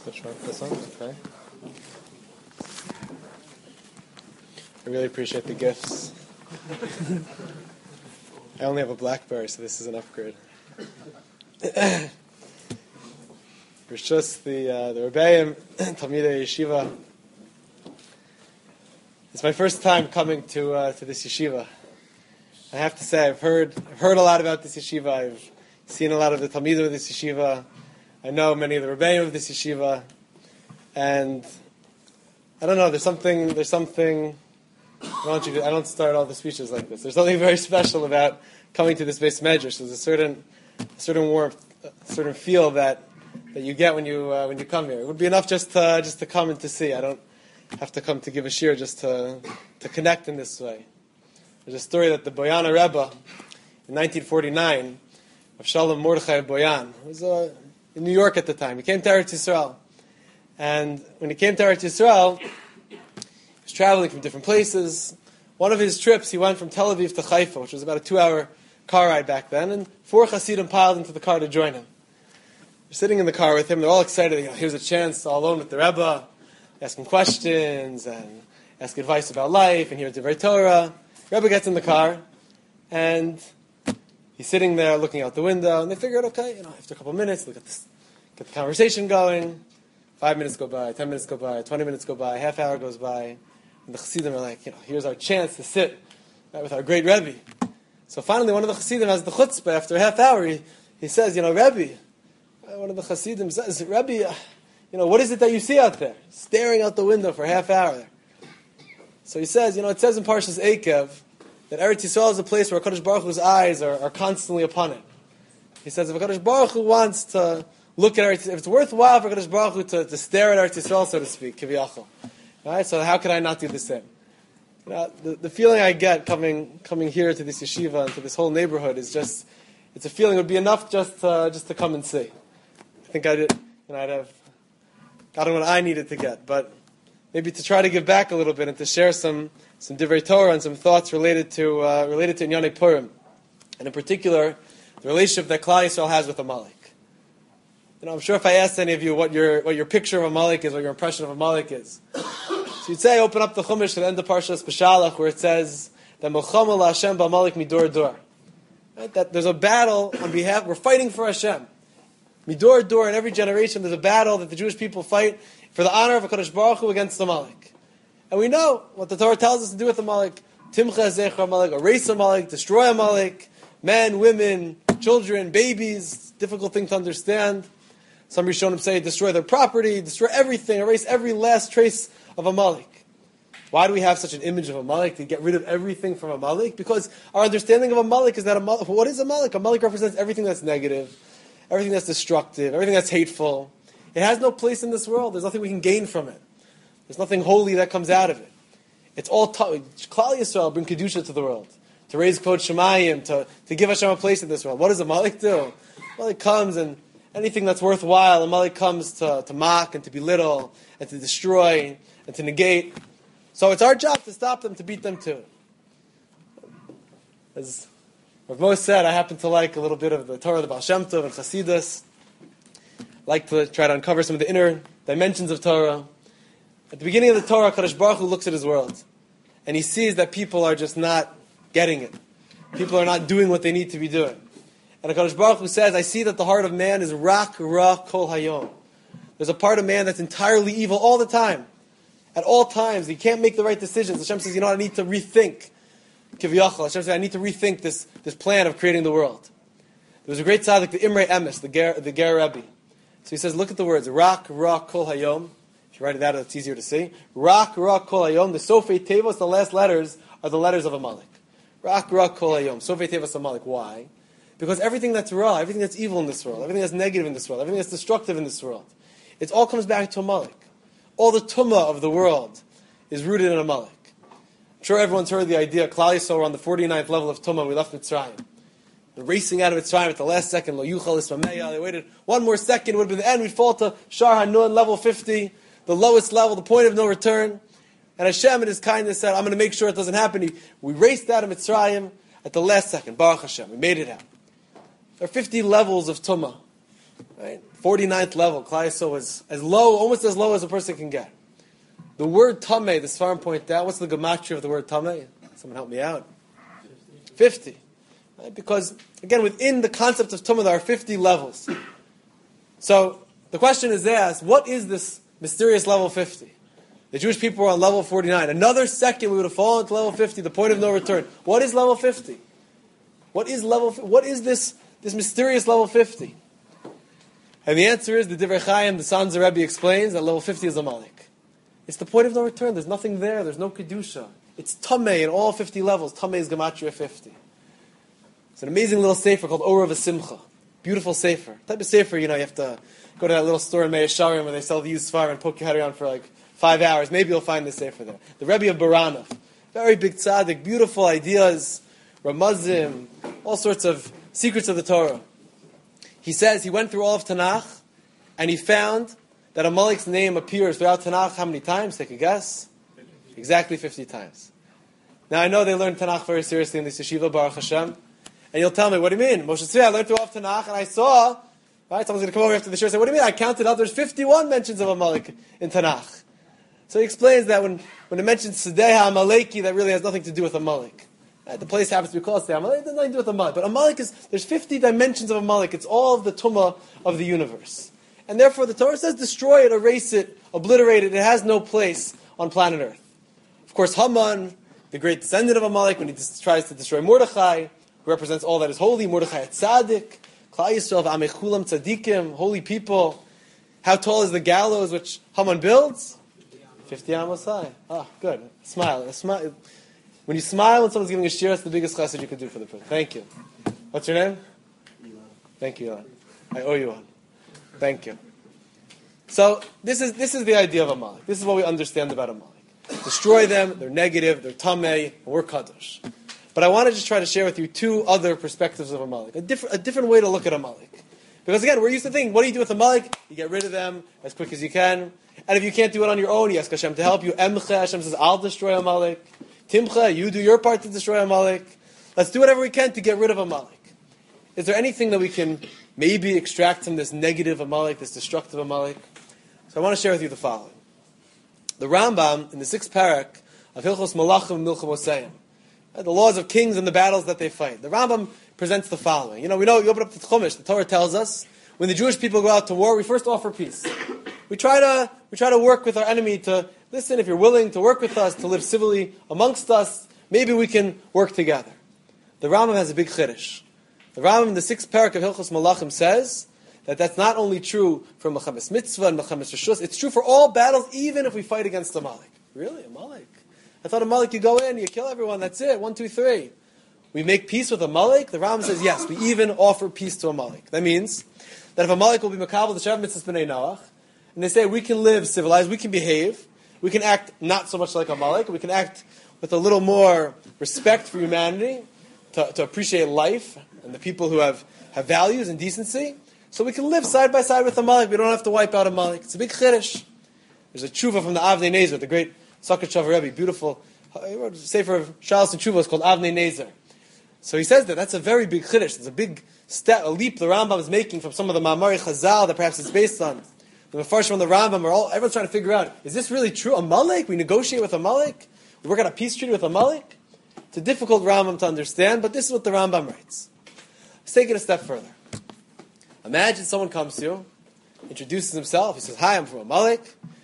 Which one? This one? Okay. I really appreciate the gifts. I only have a BlackBerry, so this is an upgrade. It's just the Rebbeim, Talmidei Yeshiva. It's my first time coming to this yeshiva. I have to say, I've heard a lot about this yeshiva. I've seen a lot of the Talmidim of this yeshiva. I know many of the Rebbeim of this yeshiva, and I don't know. There's something. I don't start all the speeches like this. There's something very special about coming to this base medrash. There's a certain warmth, a certain feel that you get when you come here. It would be enough just to come and to see. I don't have to come to give a shir, just to connect in this way. There's a story that the Boyana Rebbe in 1949 of Shalom Mordechai Boyan was in New York at the time. He came to Eretz Yisrael, and when he came to Eretz Yisrael, he was traveling from different places. One of his trips, he went from Tel Aviv to Haifa, which was about a 2-hour car ride back then, and 4 Hasidim piled into the car to join him. They're sitting in the car with him. They're all excited. Here's a chance, all alone with the Rebbe, asking questions and ask advice about life and hear Divrei Torah. Rebbe gets in the car, and he's sitting there looking out the window, and they figured, okay, after a couple of minutes, get the conversation going. 5 minutes go by, 10 minutes go by, 20 minutes go by, half hour goes by, and the Chassidim are like, here's our chance to sit with our great Rebbe. So finally, one of the Chassidim has the chutzpah. After a half hour, he says, Rebbe, one of the Chassidim says, Rebbe, what is it that you see out there? Staring out the window for a half hour. So he says, it says in Parshas Eikev that Eretz Yisrael is a place where HaKadosh Baruch Hu's eyes are constantly upon it. He says, if HaKadosh Baruch Hu wants to look at Eretz Yisrael, if it's worthwhile for HaKadosh Baruch Hu to stare at Eretz Yisrael, so to speak, kiviyachol. Right? So how could I not do the same? The feeling I get coming here to this yeshiva and to this whole neighborhood is just, it's a feeling. It would be enough just to come and see. I think I'd have gotten what I needed to get, but maybe to try to give back a little bit and to share some Divrei Torah and some thoughts related to Inyanei Purim, and in particular the relationship that Klal Yisrael has with Amalek. I'm sure if I asked any of you what your picture of Amalek is, what your impression of Amalek is, so you'd say, open up the Chumash to the end of Parshas Beshalach, where it says that Milchama LaHashem b'Amalek midor dor. Right? That there's a battle on behalf. We're fighting for Hashem. Midor dor, in every generation, there's a battle that the Jewish people fight for the honor of HaKadosh Baruch Hu against Amalek. And we know what the Torah tells us to do with Amalek. Timcha zecher Amalek, erase Amalek, destroy Amalek, men, women, children, babies, difficult thing to understand. Some Rishonim say destroy their property, destroy everything, erase every last trace of Amalek. Why do we have such an image of Amalek, to get rid of everything from Amalek? Because our understanding of Amalek is that what is Amalek? Amalek represents everything that's negative, everything that's destructive, everything that's hateful. It has no place in this world. There's nothing we can gain from it. There's nothing holy that comes out of it. It's all Klal Yisrael bring Kedusha to the world, to raise Kvod Shemayim, to give Hashem a place in this world. What does Amalek do? Amalek comes, and anything that's worthwhile, Amalek comes to mock and to belittle and to destroy and to negate. So it's our job to stop them, to beat them too. As Rav Moshe said, I happen to like a little bit of the Torah, the Baal Shem Tov and Chassidus. I like to try to uncover some of the inner dimensions of Torah. At the beginning of the Torah, Kadosh Baruch Hu looks at his world, and he sees that people are just not getting it. People are not doing what they need to be doing. And Kadosh Baruch Hu says, I see that the heart of man is rak ra kol hayom. There's a part of man that's entirely evil all the time. At all times, he can't make the right decisions. Hashem says, I need to rethink. Kiviyachol. Hashem says, I need to rethink this plan of creating the world. There was a great tzaddik, the Imrei Emes, the Ger Rebbe. So he says, look at the words, rak ra kol hayom. If you write it out, it's easier to see. Rak ra kol hayom. The Sofei Tevos, the last letters, are the letters of Amalek. Rak ra kol hayom. Sofei Tevos Amalek. Why? Because everything that's raw, everything that's evil in this world, everything that's negative in this world, everything that's destructive in this world, it all comes back to Amalek. All the tumah of the world is rooted in Amalek. I'm sure everyone's heard the idea, Klal Yisrael were on the 49th level of tumah, we left Mitzrayim. They're racing out of Mitzrayim at the last second, lo yuchal ismameya, they waited one more second, it would have been the end, we'd fall to Shar Hanun, level 50, the lowest level, the point of no return. And Hashem in His kindness said, I'm going to make sure it doesn't happen. We raced out of Mitzrayim at the last second, Baruch Hashem, we made it out. There are 50 levels of tumah. Right? 49th level. Klal Yisrael was as low, almost as low as a person can get. The word Tameh, the Sfarim point out, what's the gematria of the word Tameh? Someone help me out. 50. Right? Because, again, within the concept of Tumah, there are 50 levels. So, the question is asked, what is this mysterious level 50? The Jewish people were on level 49. Another second, we would have fallen to level 50, the point of no return. What is level 50? What is this mysterious level 50? And the answer is, the Divrei Chaim, the Sanzer Rebbe explains that level 50 is Amalek. It's the point of no return. There's nothing there. There's no Kedusha. It's Tameh in all 50 levels. Tameh is Gematria 50. It's an amazing little sefer called Ora V'Simcha. Beautiful sefer. Type of sefer, you have to go to that little store in Meir Sharim where they sell the used Sfarim and poke your head around for 5 hours. Maybe you'll find this sefer there. The Rebbe of Baranov. Very big tzaddik, beautiful ideas, Ramazim, all sorts of secrets of the Torah. He says he went through all of Tanakh and he found that Amalek's name appears throughout Tanakh how many times? Take a guess. Exactly 50 times. Now I know they learned Tanakh very seriously in this yeshiva, Baruch Hashem. And you'll tell me, what do you mean? Moshe Tzvi, I learned through all of Tanakh and I saw, right, someone's going to come over after the show and say, what do you mean? I counted out, there's 51 mentions of Amalek in Tanakh. So he explains that when it mentions Sedeha Amaleki, that really has nothing to do with Amalek. The place happens to be called Sedeha Amalek, it has nothing to do with Amalek. But Amalek there's 50 dimensions of Amalek. It's all of the Tumah of the universe. And therefore the Torah says, destroy it, erase it, obliterate it. It has no place on planet Earth. Of course, Haman, the great descendant of Amalek, when he tries to destroy Mordechai, who represents all that is holy, Mordechai Tzaddik, Klal Yisrael, Amechulam Tzaddikim, holy people. How tall is the gallows which Haman builds? 50 amos high. Ah, good. Smile. When you smile when someone's giving a shir, it's the biggest chesed you could do for the person. Thank you. What's your name? Elon. Thank you, Elon. I owe you one. Thank you. So this is the idea of Amalek. This is what we understand about Amalek. Destroy them, they're negative, they're tamei, and we're kadosh. But I want to just try to share with you two other perspectives of Amalek. A different way to look at Amalek. Because again, we're used to thinking, what do you do with Amalek? You get rid of them as quick as you can. And if you can't do it on your own, you ask Hashem to help you. Emcha, Hashem says, I'll destroy Amalek. Timcha, you do your part to destroy Amalek. Let's do whatever we can to get rid of Amalek. Is there anything that we can maybe extract from this negative Amalek, this destructive Amalek? So I want to share with you the following. The Rambam, in the 6th parak of Hilchos Malachim Milchamoseim, the laws of kings and the battles that they fight, the Rambam presents the following. We know, you open up the Chumash, the Torah tells us, when the Jewish people go out to war, we first offer peace. We try to work with our enemy to, listen, if you're willing to work with us, to live civilly amongst us, maybe we can work together. The Rambam has a big chiddush. The Rambam in the 6th parak of Hilchos Malachim says that that's not only true for Mechames Mitzvah and Mechames Rishus, it's true for all battles, even if we fight against Amalek. Really? Amalek? I thought Amalek, you go in, you kill everyone, that's it, 1, 2, 3. We make peace with Amalek? The Rambam says, yes, we even offer peace to Amalek. That means that if Amalek will be Makabel, the Shev Mitzvahs B'nai Noach, and they say we can live civilized, we can behave, we can act not so much like Amalek, we can act with a little more respect for humanity, to appreciate life and the people who have values and decency, so we can live side by side with Amalek. We don't have to wipe out Amalek. It's a big chiddush. There's a tshuva from the Avnei Nezer, the great Socket Shavar Rebbe, beautiful. He wrote a sefer of Shalos and Tshuva, it's called Avnei Nezer. So he says that's a very big chiddush. There's a big step, a leap the Rambam is making from some of the Ma'amari Chazal that perhaps it's based on. The Mefarshim on the Rambam everyone's trying to figure out, is this really true? Amalek? We negotiate with Amalek? We work out a peace treaty with Amalek? It's a difficult Rambam to understand, but this is what the Rambam writes. Let's take it a step further. Imagine someone comes to you, introduces himself, he says, hi, I'm from Amalek.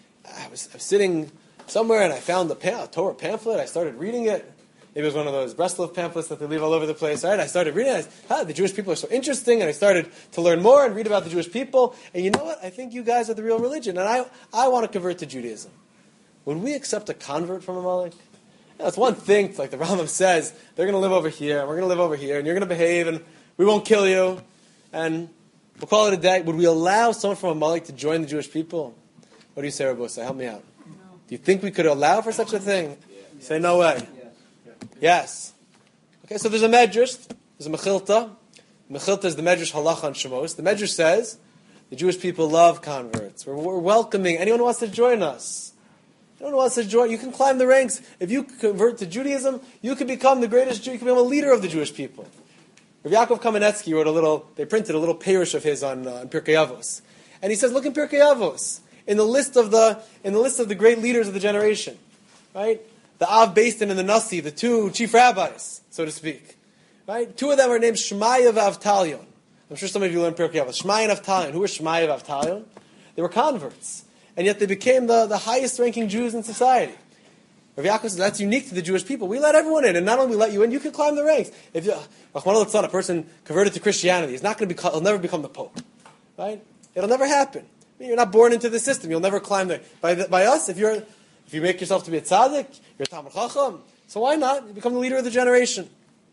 I was sitting somewhere and I found a Torah pamphlet, I started reading it. Maybe it was one of those Breslov pamphlets that they leave all over the place. Right? I started reading it. The Jewish people are so interesting, and I started to learn more and read about the Jewish people. And you know what? I think you guys are the real religion, and I want to convert to Judaism. Would we accept a convert from Amalek? It's one thing, like the Rambam says, they're going to live over here, and we're going to live over here, and you're going to behave, and we won't kill you, and we'll call it a day. Would we allow someone from Amalek to join the Jewish people? What do you say, Rabosa? Help me out. No. Do you think we could allow for such a thing? Yeah. Say no way. Yes. Okay, so there's a medrash, there's a mechilta. Mechilta is the medrash halacha and shemos. The medrash says the Jewish people love converts. We're welcoming anyone who wants to join us. Anyone who wants to join, you can climb the ranks. If you convert to Judaism, you can become the greatest Jew. You can become a leader of the Jewish people. Rav Yaakov Kamenetsky they printed a little parish of his on Pirkei Avos. And he says, look in Pirkei Avos, in the list of the great leaders of the generation, right? The Av Beis Din and the Nasi, the two chief rabbis, so to speak, right? Two of them are named Shmaya and Avtalion. I'm sure some of you learned Pirkei Avos. Shmaya and Avtalion. Who were Shmaya and Avtalion? They were converts, and yet they became the highest-ranking Jews in society. Rav Yaakov says that's unique to the Jewish people. We let everyone in, and not only we let you in, you can climb the ranks. If a person converted to Christianity, he'll never become the Pope, right? It'll never happen. You're not born into the system. You'll never climb there. By us, if you make yourself to be a tzaddik, you're a Talmid Chacham. So why not? You become the leader of the generation.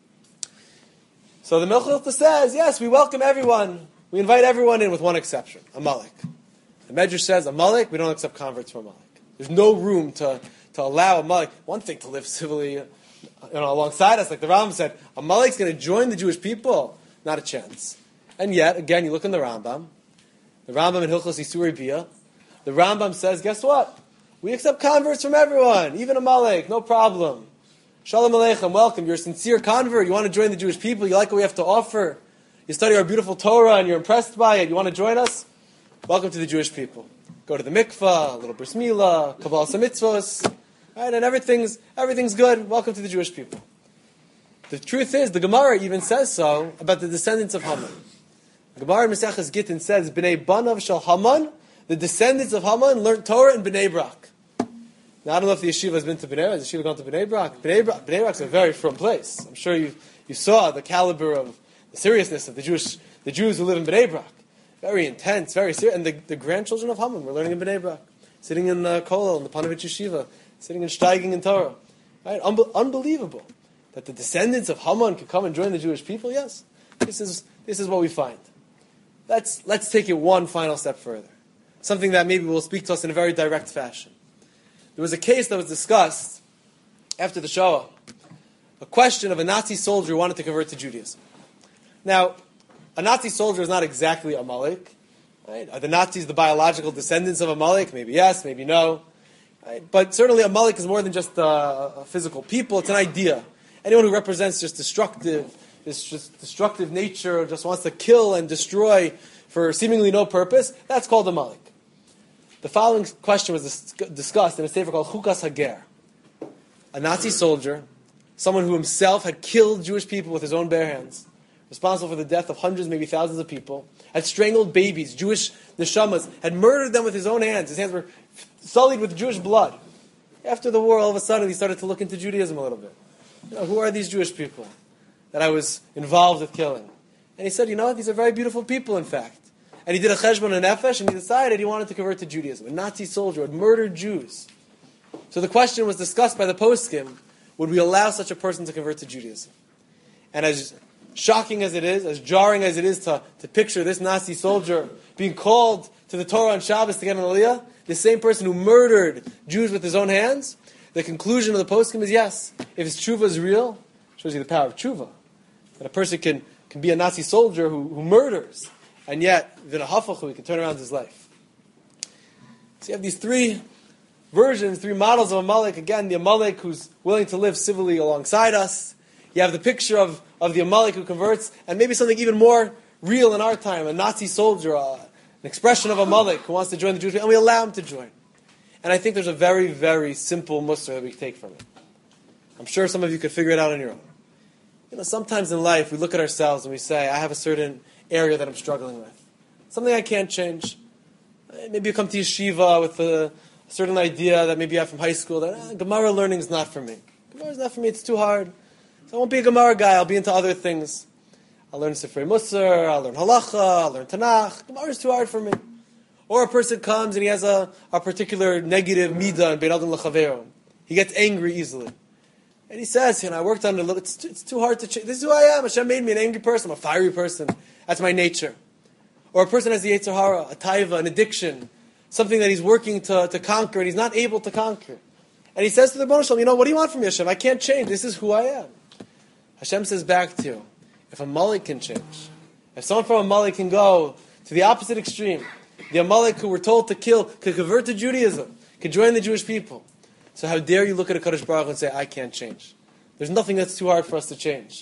So the Mechilta says, yes, we welcome everyone. We invite everyone in with one exception, Amalek. The Medrash says, Amalek, we don't accept converts from Amalek. There's no room to allow Amalek. One thing to live civilly alongside us, like the Rambam said, Amalek's going to join the Jewish people. Not a chance. And yet, again, you look in the Rambam in Hilchos Isurei Bia, the Rambam says, guess what? We accept converts from everyone, even Amalek, no problem. Shalom Aleichem, welcome. You're a sincere convert. You want to join the Jewish people. You like what we have to offer. You study our beautiful Torah and you're impressed by it. You want to join us? Welcome to the Jewish people. Go to the mikvah, a little bris milah, kabbalah mitzvos, right? And everything's good. Welcome to the Jewish people. The truth is, the Gemara even says so about the descendants of Haman. The Gemara in Maseches Gittin says, Bnei Banav Shel Haman, the descendants of Haman learned Torah in Bnei Brak. Now, I don't know if the yeshiva has been to Bnei Brak. Has the yeshiva gone to Bnei Brak? Bnei Brak's a very frum place. I'm sure you saw the caliber of the seriousness of the Jews who live in Bnei Brak. Very intense, very serious. And the grandchildren of Haman were learning in Bnei Brak, sitting in Kollel, in the Panovich Yeshiva, sitting and steiging in Torah. Right? Unbelievable that the descendants of Haman could come and join the Jewish people. Yes, this is what we find. Let's take it one final step further. Something that maybe will speak to us in a very direct fashion. There was a case that was discussed after the Shoah, a question of a Nazi soldier who wanted to convert to Judaism. Now, a Nazi soldier is not exactly Amalek. Right? Are the Nazis the biological descendants of Amalek? Maybe yes, maybe no. Right? But certainly Amalek is more than just a physical people. It's an idea. Anyone who represents just destructive nature, just wants to kill and destroy for seemingly no purpose, that's called Amalek. The following question was discussed in a sefer called Chukas Hager. A Nazi soldier, someone who himself had killed Jewish people with his own bare hands, responsible for the death of hundreds, maybe thousands of people, had strangled babies, Jewish neshamas, had murdered them with his own hands. His hands were sullied with Jewish blood. After the war, all of a sudden, he started to look into Judaism a little bit. Who are these Jewish people that I was involved with killing? And he said, these are very beautiful people, in fact. And he did a cheshbon and nefesh, and he decided he wanted to convert to Judaism. A Nazi soldier had murdered Jews. So the question was discussed by the poskim, would we allow such a person to convert to Judaism? And as shocking as it is, as jarring as it is to picture this Nazi soldier being called to the Torah on Shabbos to get an aliyah, the same person who murdered Jews with his own hands, the conclusion of the poskim is yes. If his tshuva is real, it shows you the power of tshuva. That a person can be a Nazi soldier who murders, and yet, within a hafachu, he can turn around his life. So you have these three versions, three models of Amalek. Again, the Amalek who's willing to live civilly alongside us. You have the picture of the Amalek who converts, and maybe something even more real in our time, a Nazi soldier, an expression of Amalek who wants to join the Jewish people, and we allow him to join. And I think there's a very, very simple mussar that we can take from it. I'm sure some of you could figure it out on your own. Sometimes in life we look at ourselves and we say, I have a certain area that I'm struggling with. Something I can't change. Maybe you come to yeshiva with a certain idea that maybe you have from high school that Gemara learning is not for me. Gemara is not for me, it's too hard. So I won't be a Gemara guy, I'll be into other things. I'll learn Sifrei Musar, I'll learn Halacha, I'll learn Tanakh. Gemara is too hard for me. Or a person comes and he has a particular negative midah in Bein Adam L'Chavero. He gets angry easily. And he says, I worked on it a little, it's too hard to change. This is who I am. Hashem made me an angry person. I'm a fiery person. That's my nature. Or a person has the Yetzer Hara, a taiva, an addiction, something that he's working to conquer and he's not able to conquer. And he says to the Rebbeinu Shalom, what do you want from me, Hashem? I can't change. This is who I am. Hashem says back to you, if Amalek can change, if someone from Amalek can go to the opposite extreme, the Amalek who were told to kill could convert to Judaism, could join the Jewish people. So how dare you look at a Kadosh Baruch Hu and say, I can't change. There's nothing that's too hard for us to change.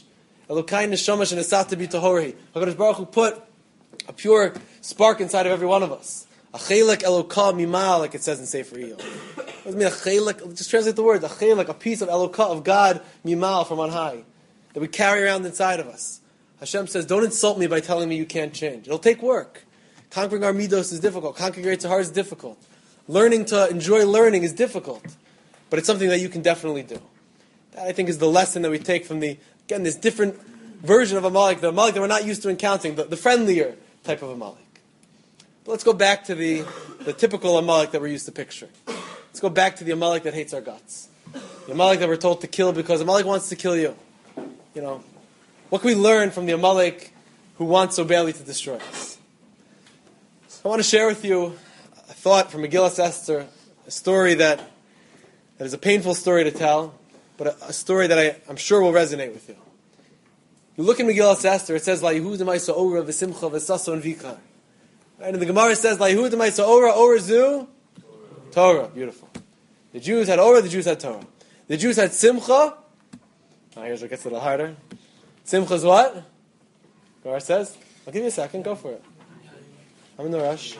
Elokai neshama shenesata b'tahori. HaKadosh Baruch Hu put a pure spark inside of every one of us. A chelek Eloka mimal, like it says in Sefer Iyov. What does it mean, a chelek? Just translate the words. A chelek, a piece of Eloka, of God, mimal, from on high, that we carry around inside of us. Hashem says, don't insult me by telling me you can't change. It'll take work. Conquering our midos is difficult. Conquering Yetzer Hara is difficult. Learning to enjoy learning is difficult. But it's something that you can definitely do. That, I think, is the lesson that we take from this different version of Amalek, the Amalek that we're not used to encountering, the friendlier type of Amalek. But let's go back to the typical Amalek that we're used to picturing. Let's go back to the Amalek that hates our guts. The Amalek that we're told to kill because Amalek wants to kill you. What can we learn from the Amalek who wants so badly to destroy us? So I want to share with you a thought from Megillas Esther, a story that is a painful story to tell, but a story that I'm sure will resonate with you. You look in Megillas Esther, it says, "La'Yehuda ma'isa ora v'simcha v'sason v'ikar." Right? And the Gemara says, "La'Yehuda ma'isa ora zu Torah." Beautiful. The Jews had ora, the Jews had Torah. The Jews had simcha. Now here's what gets a little harder. Simcha is what? Gemara says. I'll give you a second. Go for it. I'm in the rush.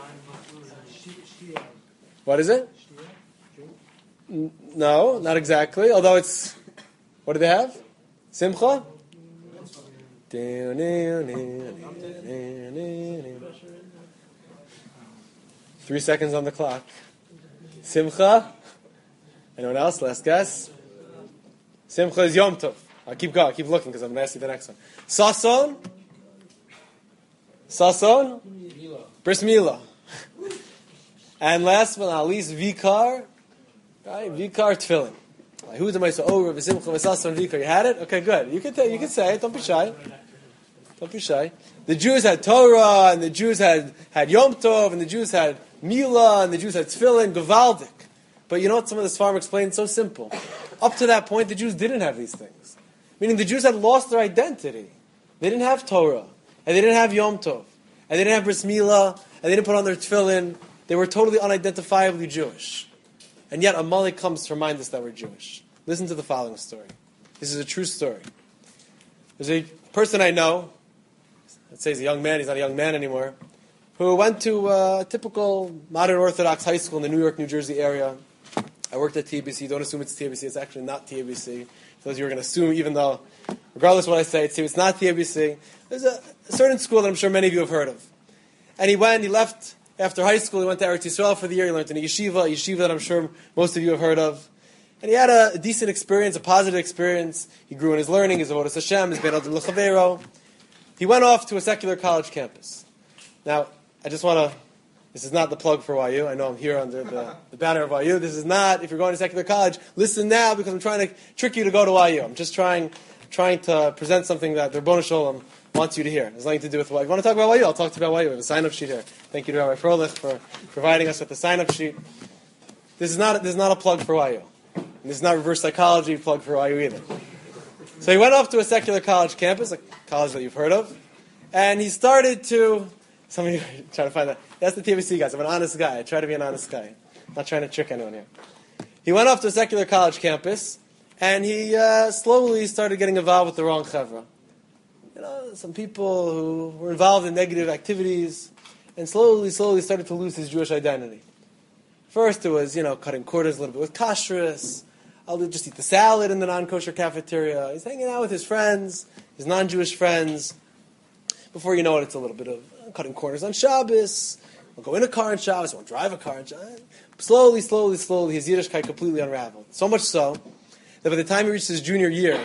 What is it? No, not exactly. Although it's, what do they have? Simcha? 3 seconds on the clock. Simcha? Anyone else? Last guess? Simcha is Yom Tov. I'll keep going. I'll keep looking because I'm going to ask you the next one. Sason? Sason? Bris Milah. And last but not least, Vikar. Right? Vikar Tefillin. Who's the Ma'isa Ora v'Simcha v'Sason Vikar? You had it? Okay, good. You can say it. Don't be shy. Don't be shy. The Jews had Torah, and the Jews had Yom Tov, and the Jews had Milah, and the Jews had Tefillin, Gavaldik. But you know what? Some of this farm explained so simple. Up to that point, the Jews didn't have these things. Meaning the Jews had lost their identity. They didn't have Torah, and they didn't have Yom Tov, and they didn't have Bris Milah, and they didn't put on their Tefillin. They were totally unidentifiably Jewish. And yet Amalek comes to remind us that we're Jewish. Listen to the following story. This is a true story. There's a person I know, let's say he's a young man, he's not a young man anymore, who went to a typical modern Orthodox high school in the New York, New Jersey area. I worked at TABC. Don't assume it's TABC. It's actually not TABC. Those of you are going to assume, even though, regardless of what I say, it's not TABC. There's a certain school that I'm sure many of you have heard of. And he left after high school. He went to Eretz Yisrael for the year. He learned in a yeshiva that I'm sure most of you have heard of. And he had a decent experience, a positive experience. He grew in his learning, his avodas Hashem, his ben adam l'chavero. He went off to a secular college campus. Now, I just want to, this is not the plug for YU. I know I'm here under the banner of YU. This is not, if you're going to secular college, listen now because I'm trying to trick you to go to YU. I'm just trying to present something that the Rebbeinu Shalom wants you to hear. It has nothing to do with YU. If you want to talk about YU, I'll talk to you about YU. We have a sign-up sheet here. Thank you to Rabbi Froelich for providing us with the sign-up sheet. This is not a plug for YU. And this is not reverse psychology plug for YU either. So he went off to a secular college campus, a college that you've heard of, and he started to, some of you are trying to find that. That's the TBC guys. I'm an honest guy. I try to be an honest guy. I'm not trying to trick anyone here. He went off to a secular college campus, and he slowly started getting involved with the wrong chevra. Some people who were involved in negative activities, and slowly started to lose his Jewish identity. First it was, cutting corners a little bit with kashrus. I'll just eat the salad in the non-kosher cafeteria. He's hanging out with his friends, his non-Jewish friends. Before you know it, it's a little bit of cutting corners on Shabbos. Won't go in a car on Shabbos, won't drive a car on Shabbos. Slowly, his Yiddishkeit completely unraveled. So much so that by the time he reached his junior year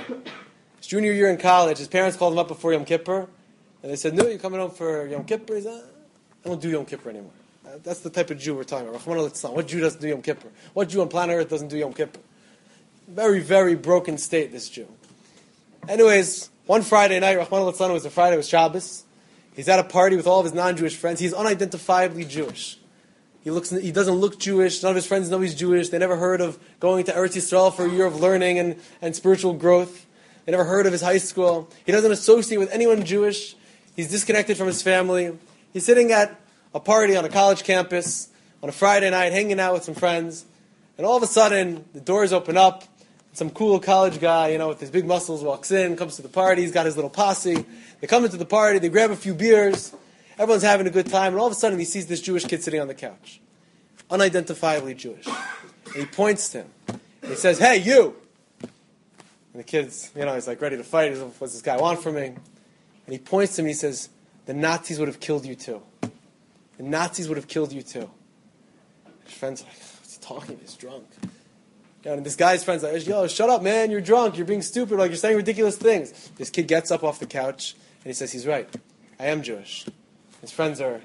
in college, his parents called him up before Yom Kippur, and they said, "No, you're coming home for Yom Kippur?" He said, "I don't do Yom Kippur anymore." That's the type of Jew we're talking about. Rachmana litzlan. What Jew doesn't do Yom Kippur? What Jew on planet Earth doesn't do Yom Kippur? Very, very broken state, this Jew. Anyways, one Friday night, Rachmana litzlan, it was a Friday, it was Shabbos. He's at a party with all of his non-Jewish friends. He's unidentifiably Jewish. He doesn't look Jewish. None of his friends know he's Jewish. They never heard of going to Eretz Yisrael for a year of learning and spiritual growth. They never heard of his high school. He doesn't associate with anyone Jewish. He's disconnected from his family. He's sitting at a party on a college campus on a Friday night, hanging out with some friends. And all of a sudden, the doors open up. Some cool college guy, with his big muscles walks in, comes to the party, he's got his little posse. They come into the party, they grab a few beers, everyone's having a good time, and all of a sudden he sees this Jewish kid sitting on the couch. Unidentifiably Jewish. And he points to him. And he says, "Hey, you!" And the kid's, he's like ready to fight. He's like, "What's this guy want from me?" And he points to him and he says, "The Nazis would have killed you too. The Nazis would have killed you too." His friend's like, "What's he talking? He's drunk." And this guy's friend's like, "Yo, shut up, man. You're drunk. You're being stupid. Like, you're saying ridiculous things." This kid gets up off the couch and he says, "He's right. I am Jewish." His friends are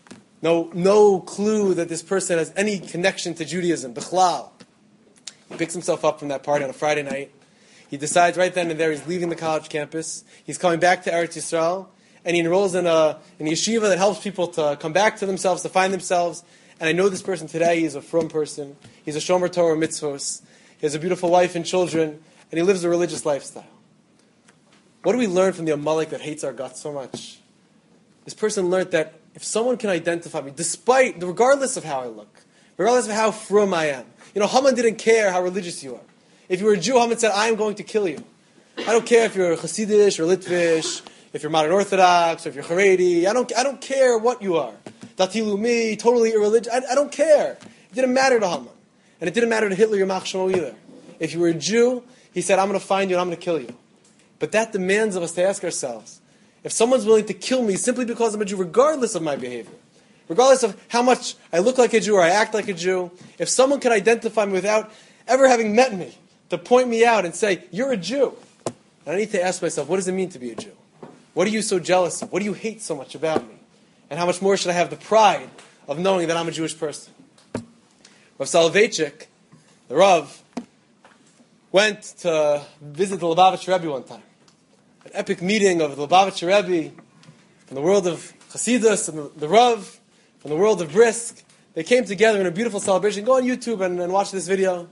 no clue that this person has any connection to Judaism. Bichlal. He picks himself up from that party on a Friday night. He decides right then and there he's leaving the college campus. He's coming back to Eretz Yisrael, and he enrolls in a yeshiva that helps people to come back to themselves, to find themselves. And I know this person today. He's a frum person. He's a shomer Torah mitzvos. He has a beautiful wife and children, and he lives a religious lifestyle. What do we learn from the Amalek that hates our guts so much? This person learned that if someone can identify me, regardless of how I look, regardless of how frum I am, Haman didn't care how religious you are. If you were a Jew, Haman said, "I am going to kill you. I don't care if you're Hasidish or Litvish, if you're modern Orthodox, or if you're Haredi. I don't care what you are. Dati Lumi, totally irreligious. I don't care." It didn't matter to Haman. And it didn't matter to Hitler, Yamach Shemo either. If you were a Jew, he said, "I'm going to find you and I'm going to kill you." But that demands of us to ask ourselves, if someone's willing to kill me simply because I'm a Jew, regardless of my behavior, regardless of how much I look like a Jew or I act like a Jew, if someone can identify me without ever having met me, to point me out and say, "You're a Jew," and I need to ask myself, what does it mean to be a Jew? What are you so jealous of? What do you hate so much about me? And how much more should I have the pride of knowing that I'm a Jewish person? Rav Soloveitchik, the Rav, went to visit the Lubavitcher Rebbe one time. An epic meeting of the Lubavitcher Rebbe from the world of Hasidus and the Rav from the world of Brisk. They came together in a beautiful celebration. Go on YouTube and watch this video.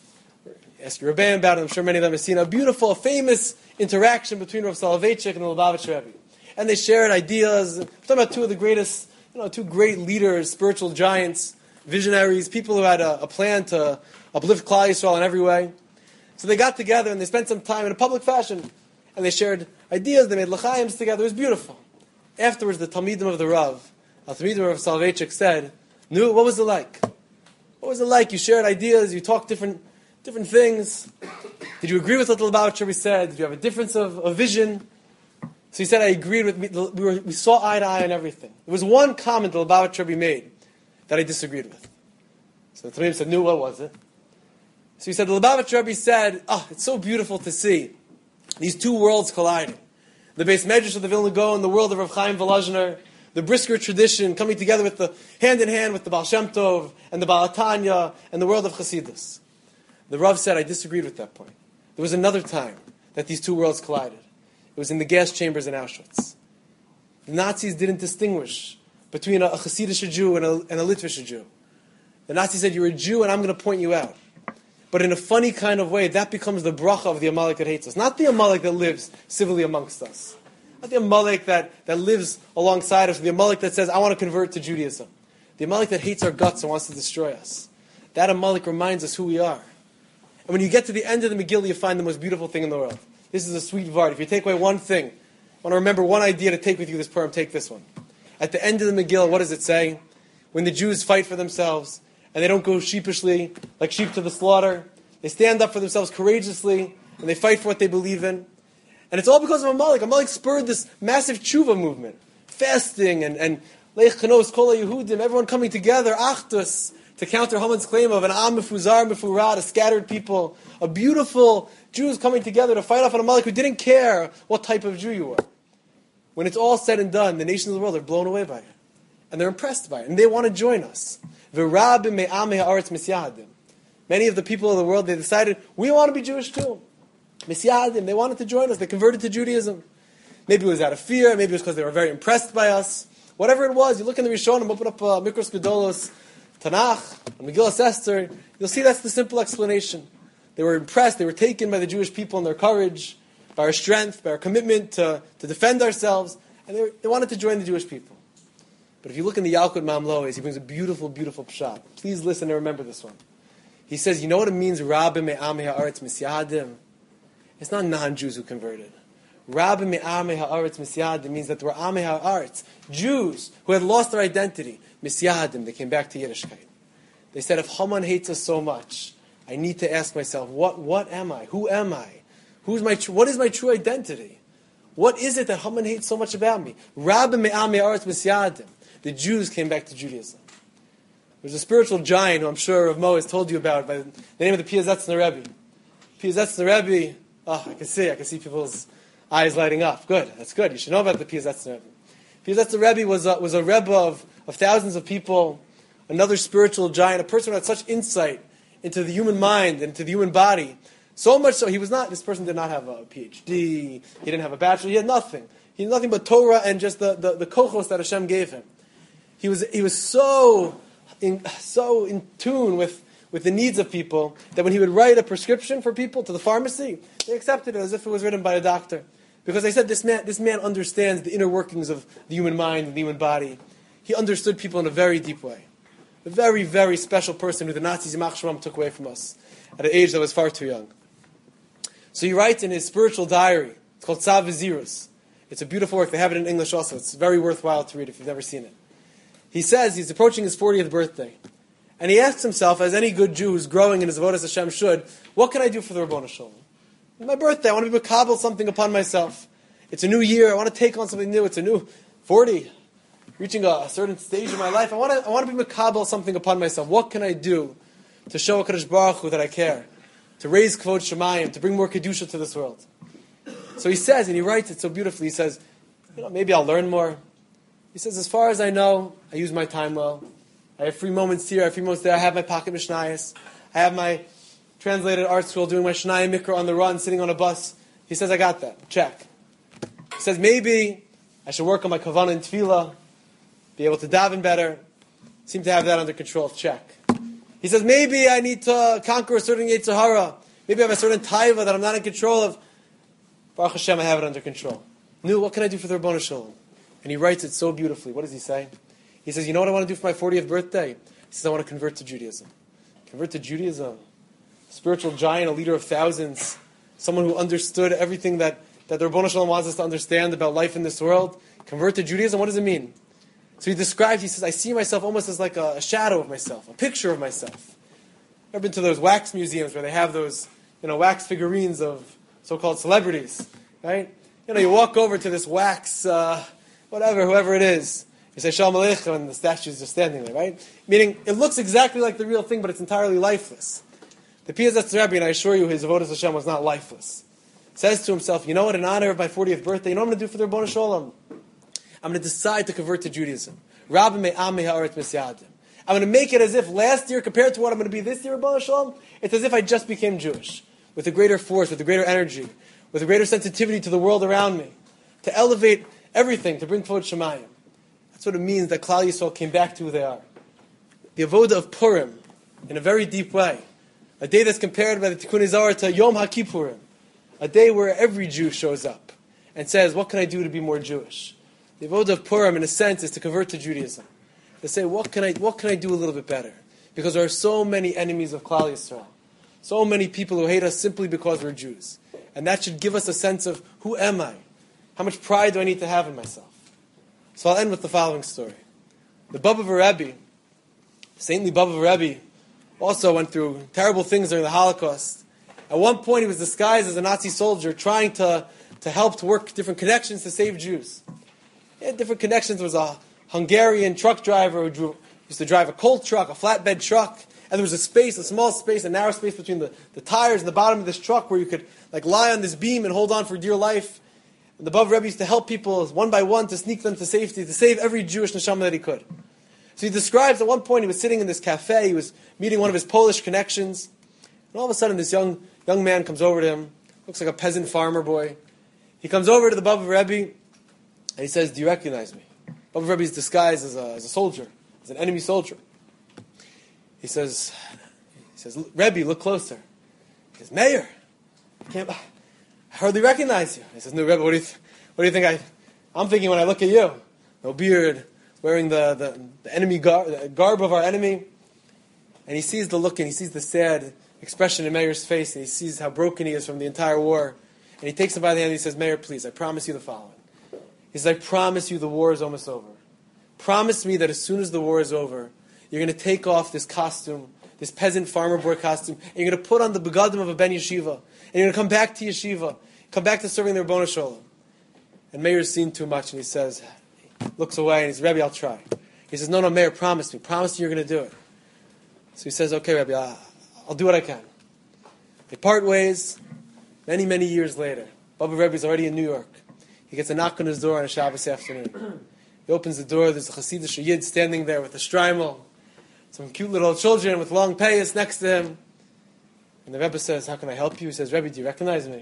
Ask your Rebbeim about it. I'm sure many of them have seen a beautiful, famous interaction between Rav Soloveitchik and the Lubavitcher Rebbe. And they shared ideas. We're talking about two of the greatest, two great leaders, spiritual giants, visionaries, people who had a plan to uplift Klal Yisrael in every way. So they got together and they spent some time in a public fashion. And they shared ideas. They made l'chaims together. It was beautiful. Afterwards, the Talmidim of the Rav, the Talmidim of Rav Soloveitchik said, "Nu, what was it like? What was it like? You shared ideas. You talked different things. Did you agree with what the Lubavitcher Rebbe said? Did you have a difference of vision?" So he said, "I agreed with me. We saw eye to eye on everything. There was one comment the Lubavitcher Rebbe made that I disagreed with." So the Talmidim said, "No, what was it?" So he said, the Lubavitcher Rebbe said, "It's so beautiful to see these two worlds colliding. The Beis Medrash of the Vilna Gaon and the world of Rav Chaim Volozhiner, the Brisker tradition coming together with the hand in hand with the Baal Shem Tov and the Baal Tanya and the world of Chassidus." The Rav said, "I disagreed with that point. There was another time that these two worlds collided. It was in the gas chambers in Auschwitz. The Nazis didn't distinguish between a Chassidish Jew and a Litvish Jew. The Nazis said, 'You're a Jew and I'm going to point you out.' But in a funny kind of way, that becomes the bracha of the Amalek that hates us. Not the Amalek that lives civilly amongst us. Not the Amalek that lives alongside us. The Amalek that says, 'I want to convert to Judaism.' The Amalek that hates our guts and wants to destroy us. That Amalek reminds us who we are. And when you get to the end of the Megillah, you find the most beautiful thing in the world. This is a sweet vart. If you take away one thing, I want to remember one idea to take with you this Purim, take this one. At the end of the Megillah, what does it say? When the Jews fight for themselves, and they don't go sheepishly, like sheep to the slaughter, they stand up for themselves courageously, and they fight for what they believe in. And it's all because of Amalek. Amalek spurred this massive tshuva movement. Fasting and Leich Chanos, Kol HaYehudim, everyone coming together, Achdus, to counter Haman's claim of an Am Mefuzar Mefurad, a scattered people, a beautiful Jews coming together to fight off an Amalek who didn't care what type of Jew you were. When it's all said and done, the nations of the world are blown away by it. And they're impressed by it. And they want to join us. V'rabim me'am ha'aretz misyahadim. Many of the people of the world, they decided, we want to be Jewish too. Misyahadim, they wanted to join us. They converted to Judaism. Maybe it was out of fear. Maybe it was because they were very impressed by us. Whatever it was, you look in the Rishonim, open up Mikros Gedolos, Tanakh, and Megillas Esther, you'll see that's the simple explanation. They were impressed, they were taken by the Jewish people and their courage, by our strength, by our commitment to defend ourselves, and they wanted to join the Jewish people. But if you look in the Yalkut Mamloes, he brings a beautiful, beautiful pshat. Please listen and remember this one. He says, you know what it means, Rabbi me'amei ha'aretz misyadim? It's not non-Jews who converted. Rabbi me'amei ha'aretz misyadim means that there were amei ha'aretz, Jews who had lost their identity. Misyadim, they came back to Yiddishkeit. They said, if Haman hates us so much, I need to ask myself, what am I? Who am I? What is my true identity? What is it that Haman hates so much about me? Rabbi me'amei ha'aretz misyadim. The Jews came back to Judaism. There's a spiritual giant who I'm sure Rav Mo has told you about by the name of the Piazetzner Rebbe. Piazetzner Rebbe, I can see people's eyes lighting up. Good, that's good. You should know about the Piazetzner Rebbe. Piazetzner Rebbe was a Rebbe of thousands of people, another spiritual giant, a person who had such insight into the human mind, into the human body. So much so, this person did not have a PhD, he didn't have a bachelor, he had nothing. He had nothing but Torah and just the kochos that Hashem gave him. He was so in tune with the needs of people that when he would write a prescription for people to the pharmacy, they accepted it as if it was written by a doctor. Because they said, this man understands the inner workings of the human mind and the human body. He understood people in a very deep way. A very, very special person who the Nazis Yimach Shemam took away from us at an age that was far too young. So he writes in his spiritual diary, it's called Tzav V'Zirus. It's a beautiful work. They have it in English also. It's very worthwhile to read if you've never seen it. He says he's approaching his 40th birthday. And he asks himself, as any good Jew who's growing in his avodas Hashem should, what can I do for the Rabbanu Shalom? It's my birthday. I want to be makabel something upon myself. It's a new year. I want to take on something new. It's a new 40, reaching a certain stage in my life. I want to be makabel something upon myself. What can I do to show HaKadosh Baruch Hu that I care? To raise Kvod Shemayim, to bring more Kedusha to this world. So he says, and he writes it so beautifully, he says, maybe I'll learn more. He says, as far as I know, I use my time well. I have free moments here, I have free moments there. I have my pocket mishnayos. I have my translated art school, doing my Shnai Mikra on the run, sitting on a bus. He says, I got that. Check. He says, maybe I should work on my kavanah and tefillah, be able to daven better. Seem to have that under control. Check. He says, maybe I need to conquer a certain Yetzer Hara. Maybe I have a certain taiva that I'm not in control of. Baruch Hashem, I have it under control. No, what can I do for the Rabbanu Shalom? And he writes it so beautifully. What does he say? He says, you know what I want to do for my 40th birthday? He says, I want to convert to Judaism. Convert to Judaism. Spiritual giant, a leader of thousands. Someone who understood everything that the Rabbanu Shalom wants us to understand about life in this world. Convert to Judaism, what does it mean? So he describes, he says, I see myself almost as like a shadow of myself, a picture of myself. I've been to those wax museums where they have those, wax figurines of so-called celebrities, right? You walk over to this wax, whoever it is. You say Shalom Aleichem, and the statue is just standing there, right? Meaning, it looks exactly like the real thing, but it's entirely lifeless. The Piazetzner Rebbe, and I assure you, his avodas Hashem was not lifeless. Says to himself, you know what, in honor of my 40th birthday, you know what I'm going to do for the Rabbanu Shalom? I'm going to decide to convert to Judaism. Rabbi me'amei ha'aretz misyadim. I'm going to make it as if last year, compared to what I'm going to be this year, Rabbanu Shalom, it's as if I just became Jewish. With a greater force, with a greater energy, with a greater sensitivity to the world around me. To elevate everything, to bring Kvod Shemayim. That's what it means that Klal Yisrael came back to who they are. The avoda of Purim, in a very deep way. A day that's compared by the Tikkun Zohar to Yom HaKippurim. A day where every Jew shows up and says, what can I do to be more Jewish? The avoda of Purim, in a sense, is to convert to Judaism. To say, what can I do a little bit better? Because there are so many enemies of Klal Yisrael. So many people who hate us simply because we're Jews. And that should give us a sense of, who am I? How much pride do I need to have in myself? So I'll end with the following story. The Baba Rebbe, saintly Baba Rebbe, also went through terrible things during the Holocaust. At one point he was disguised as a Nazi soldier trying to help to work different connections to save Jews. He had different connections. There was a Hungarian truck driver who used to drive a coal truck, a flatbed truck, and there was a small space, a narrow space between the tires and the bottom of this truck where you could lie on this beam and hold on for dear life. And the Baba Rebbe used to help people one by one to sneak them to safety, to save every Jewish neshama that he could. So he describes at one point he was sitting in this cafe, he was meeting one of his Polish connections, and all of a sudden this young man comes over to him, looks like a peasant farmer boy. He comes over to the Baba Rebbe, and he says, do you recognize me? Baba Rebbe is disguised as a soldier, as an enemy soldier. He says, Rebbe, look closer. He says, Mayor, I hardly recognize you. He says, no, Rebbe, what do you think I'm thinking when I look at you? No beard, wearing the enemy garb of our enemy. And he sees the look and he sees the sad expression in Meir's face, and he sees how broken he is from the entire war. And he takes him by the hand and he says, Meir, please, I promise you the following. He says, I promise you the war is almost over. Promise me that as soon as the war is over, you're going to take off this costume, this peasant farmer boy costume, and you're going to put on the begadim of a ben yeshiva, and you're going to come back to yeshiva, come back to serving the Ribono Shalom. And Meir's seen too much, and he says, looks away, and he says, Rebbe, I'll try. He says, no, Meir, promise me you're going to do it. So he says, okay, Rebbe, I'll do what I can. They part ways. Many, many years later, Baba Rebbe is already in New York. He gets a knock on his door on a Shabbos afternoon. He opens the door, there's a Hasidic Yid standing there with a shtreimel, some cute little children with long payas next to him. And the Rebbe says, how can I help you? He says, Rebbe, do you recognize me?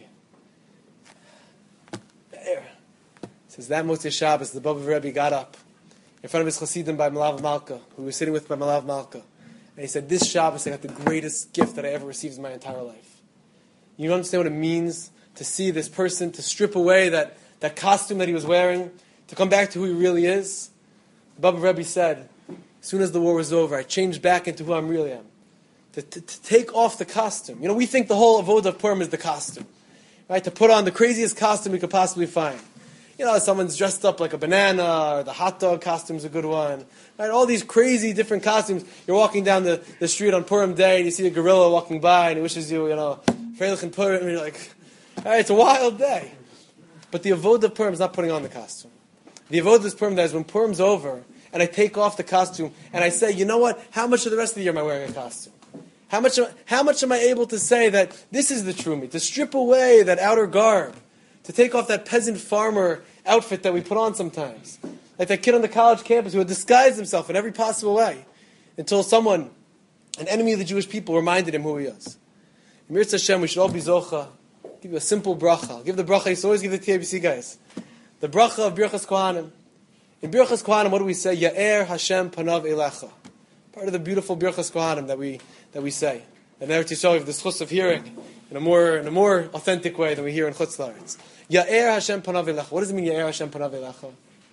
There. He says, that Motzei Shabbos, the Baba Rebbe got up in front of his Hasidim by Malav Malka, who he was sitting with by Malav Malka. And he said, this Shabbos I got the greatest gift that I ever received in my entire life. You understand what it means to see this person, to strip away that costume that he was wearing, to come back to who he really is? Baba Rebbe said, as soon as the war was over, I changed back into who I really am. To take off the costume. You know, we think the whole avodah of Purim is the costume. Right? To put on the craziest costume we could possibly find. You know, someone's dressed up like a banana, or the hot dog costume's a good one. Right? All these crazy different costumes. You're walking down the street on Purim day, and you see a gorilla walking by, and he wishes you, Freilich and Purim, and you're like, all right, it's a wild day. But the avodah of Purim is not putting on the costume. The avodah of Purim, that is when Purim's over, and I take off the costume, and I say, you know what? How much of the rest of the year am I wearing a costume? How much am I able to say that this is the true me? To strip away that outer garb, to take off that peasant farmer outfit that we put on sometimes, like that kid on the college campus who had disguised himself in every possible way, until someone, an enemy of the Jewish people, reminded him who he is. Mirz Hashem, we should all be zocha. Give you a simple bracha. I'll give the bracha. I used to always give the TABC guys. The bracha of Birchas Kohanim. In Birchas Kohanim, what do we say? Ya'er Hashem panav elecha. Part of the beautiful Birchas Kohanim that we say. And there, Eretz Yisrael, we have the schus of hearing in a more authentic way than we hear in Chutz La'aretz. Ya'er Hashem panav elecha. What does it mean? Ya'er Hashem panav elecha.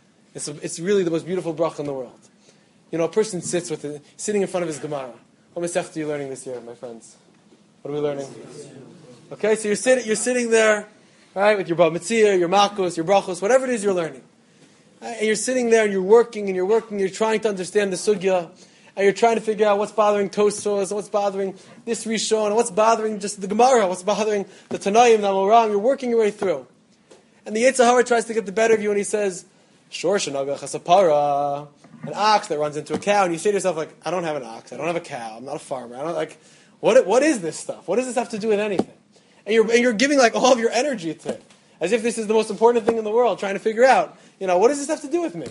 It's really the most beautiful bracha in the world. You know, a person sitting in front of his Gemara. What masechta are you learning this year, my friends? What are we learning? Okay, so you're sitting there, right, with your Bava Metzia, your Makos, your Brachos, whatever it is you're learning. Right? And you're sitting there and you're working, you're trying to understand the Sugya, and you're trying to figure out what's bothering Tosfos, and what's bothering this Rishon, and what's bothering just the Gemara, what's bothering the Tanaim, the Amoram. You're working your way through. And the Yetzer Hara tries to get the better of you, and he says, Shor shenagach hasapara, an ox that runs into a cow, and you say to yourself, like, I don't have an ox, I don't have a cow, I'm not a farmer, I don't, like, what is this stuff? What does this have to do with anything? And you're giving like all of your energy to it, as if this is the most important thing in the world, trying to figure out, what does this have to do with me?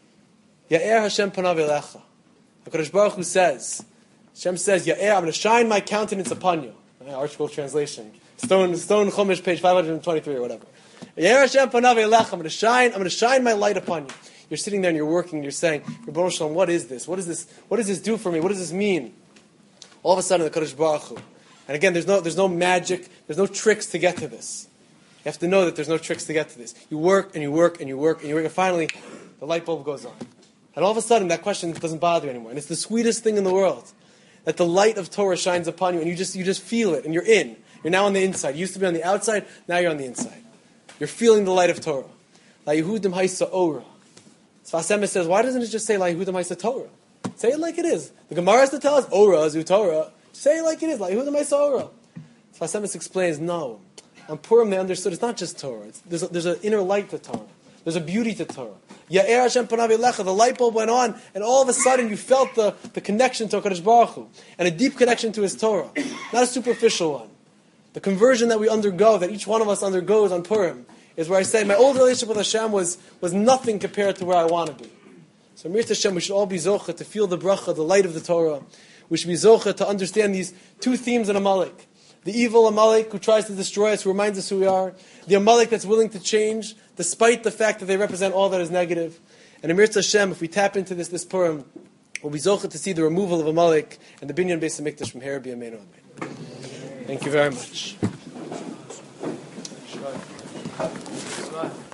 Ya'er Hashem panav elecha. HaKadosh Baruch Hu says, Hashem says, Ya'er, I'm going to shine my countenance upon you. ArtScroll translation, Stone Chumash, page 523 or whatever. Ya'er Hashem panav elecha. I'm going to shine my light upon you. You're sitting there and you're working. And you're saying, Ribono Shalom, what is this? What does this do for me? What does this mean? All of a sudden, the Kadosh Baruch Hu. And again, there's no magic, there's no tricks to get to this. You have to know that there's no tricks to get to this. You work and you work and you work and you work, and finally, the light bulb goes on. And all of a sudden, that question doesn't bother you anymore. And it's the sweetest thing in the world, that the light of Torah shines upon you, and you just feel it, and you're in. You're now on the inside. You used to be on the outside, now you're on the inside. You're feeling the light of Torah. La Yehudim Haisa Ora. Sfas Emes says, why doesn't it just say La Yehudim Haisa Torah? Say it like it is. The Gemara has to tell us, Ora, Zu Torah. Say it like it is. Like Yehudim Haisa Ora. Sfas Emes explains, no. On Purim they understood it's not just Torah. There's an inner light to Torah. There's a beauty to Torah. Ya'er Hashem panav elecha. The light bulb went on, and all of a sudden you felt the connection to HaKadosh Baruch Hu, and a deep connection to His Torah. Not a superficial one. The conversion that we undergo, that each one of us undergoes on Purim, is where I say, my old relationship with Hashem was nothing compared to where I want to be. So Mirz Hashem, we should all be zocha to feel the bracha, the light of the Torah. We should be zocha to understand these two themes in Amalek. The evil Amalek who tries to destroy us, who reminds us who we are. The Amalek that's willing to change, despite the fact that they represent all that is negative. And in Mirz Hashem, if we tap into this Purim, we'll be zocha to see the removal of Amalek and the Binyan Beis HaMikdash from here. Thank you very much.